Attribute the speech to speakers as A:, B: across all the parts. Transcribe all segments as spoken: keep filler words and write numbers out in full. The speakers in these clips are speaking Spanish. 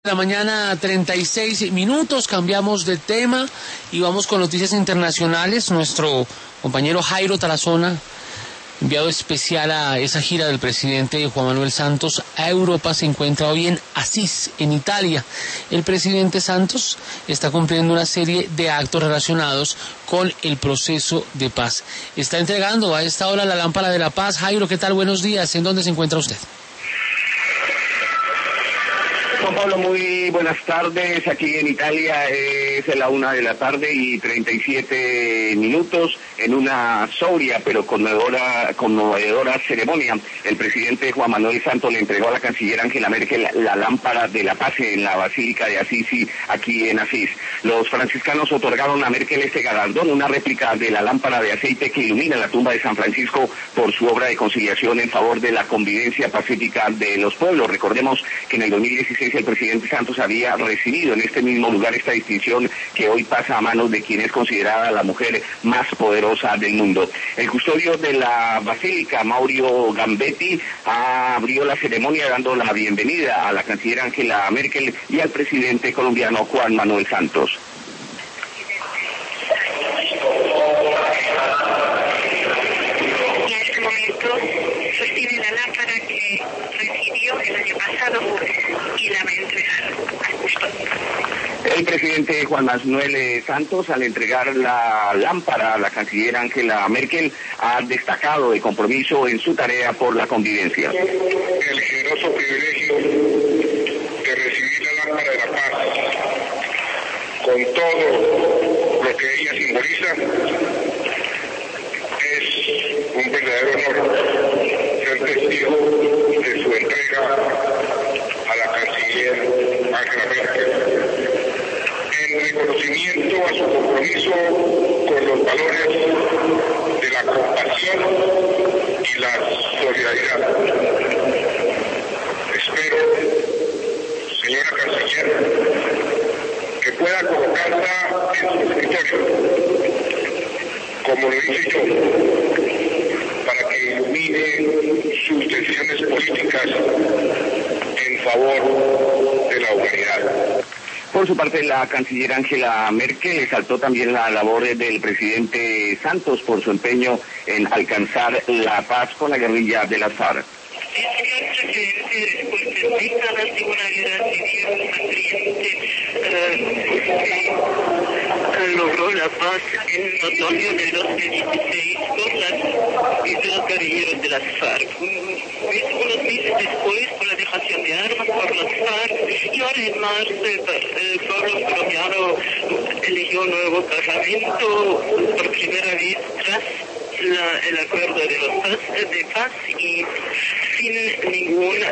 A: La mañana, treinta y seis minutos, cambiamos de tema y vamos con noticias internacionales. Nuestro compañero Jairo Tarazona, enviado especial a esa gira del presidente Juan Manuel Santos a Europa, se encuentra hoy en Asís, en Italia. El presidente Santos está cumpliendo una serie de actos relacionados con el proceso de paz. Está entregando a esta hora la lámpara de la paz. Jairo, ¿qué tal? Buenos días. ¿En dónde se encuentra usted?
B: Juan Pablo, muy buenas tardes. Aquí en Italia es la una de la tarde y treinta y siete minutos. En una sobria pero conmovedora, conmovedora ceremonia, el presidente Juan Manuel Santos le entregó a la canciller Angela Merkel la lámpara de la paz en la Basílica de Assisi, aquí en Asís. Los franciscanos otorgaron a Merkel este galardón, una réplica de la lámpara de aceite que ilumina la tumba de San Francisco, por su obra de conciliación en favor de la convivencia pacífica de los pueblos. Recordemos que en el dos mil dieciséis el presidente Santos había recibido en este mismo lugar esta distinción que hoy pasa a manos de quien es considerada la mujer más poderosa del mundo. El custodio de la Basílica, Mauro Gambetti, abrió la ceremonia dando la bienvenida a la canciller Angela Merkel y al presidente colombiano Juan Manuel Santos.
C: Y en este momento sostiene la lámpara que recibió el año pasado y la va a entregar al custodio.
B: El presidente Juan Manuel Santos, al entregar la lámpara a la canciller Angela Merkel, ha destacado el compromiso en su tarea por la convivencia.
D: El generoso privilegio de recibir la lámpara de la paz, con todo lo que ella simboliza, es un verdadero honor ser testigo de su entrega a la canciller Angela Merkel, en reconocimiento a su compromiso con los valores de la compasión y la solidaridad. Espero, señora canciller, que pueda colocarla en su escritorio, como lo hice yo, para que ilumine sus decisiones políticas en favor de la humanidad.
B: Por su parte, la canciller Angela Merkel exaltó también la labor del presidente Santos por su empeño en alcanzar la paz con la guerrilla de las FARC.
C: Señor presidente, después de décadas de una guerra civil sangriente, eh, logró la paz en otoño del dos mil dieciséis con las, los guerrilleros de las FARC. Unos meses después, con la dejación de armas por las FARC, y ahora en marzo el pueblo colombiano eligió un nuevo parlamento por primera vez tras La, el acuerdo de, los paz, de paz y sin ninguna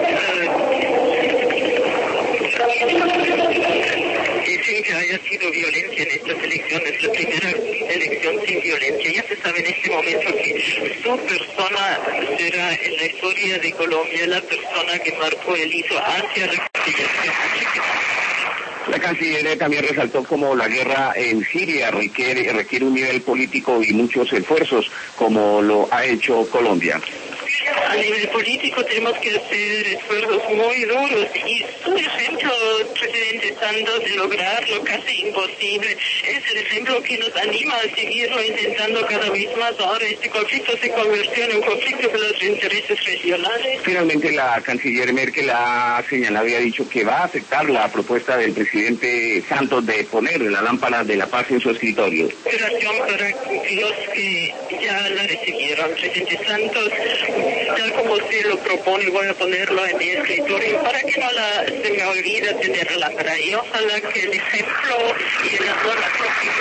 C: uh, y sin que haya sido violencia en estas elecciones, la primera elección sin violencia. Ya se sabe en este momento que su persona será en la historia de Colombia la persona que marcó el hito hacia la reconciliación.
B: La canciller también resaltó cómo la guerra en Siria requiere, requiere un nivel político y muchos esfuerzos, como lo ha hecho Colombia.
C: A nivel político tenemos que hacer esfuerzos muy duros y su ejemplo, presidente Santos, de lograrlo casi imposible, es el ejemplo que nos anima a seguirlo intentando cada vez más. Ahora este conflicto se convirtió en un conflicto de los intereses regionales.
B: Finalmente, la canciller Merkel ha señalado y ha dicho que va a aceptar la propuesta del presidente Santos de poner la lámpara de la paz en su escritorio.
C: Oración para los que ya la recibieron, presidente Santos. Tal como usted lo propone, voy a ponerlo en mi escritorio para que no la, se me olvide tener la lámpara. Y ojalá que el ejemplo y el amor a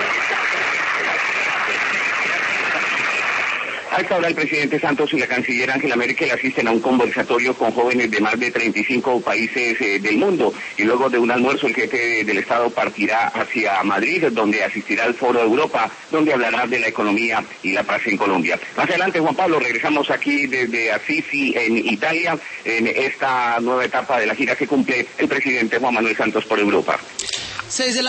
B: A esta hora el presidente Santos y la canciller Angela Merkel asisten a un conversatorio con jóvenes de más de treinta y cinco países eh, del mundo, y luego de un almuerzo el jefe del Estado partirá hacia Madrid, donde asistirá al Foro de Europa, donde hablará de la economía y la paz en Colombia. Más adelante, Juan Pablo, regresamos aquí desde Assisi, en Italia, en esta nueva etapa de la gira que cumple el presidente Juan Manuel Santos por Europa.
A: seis de la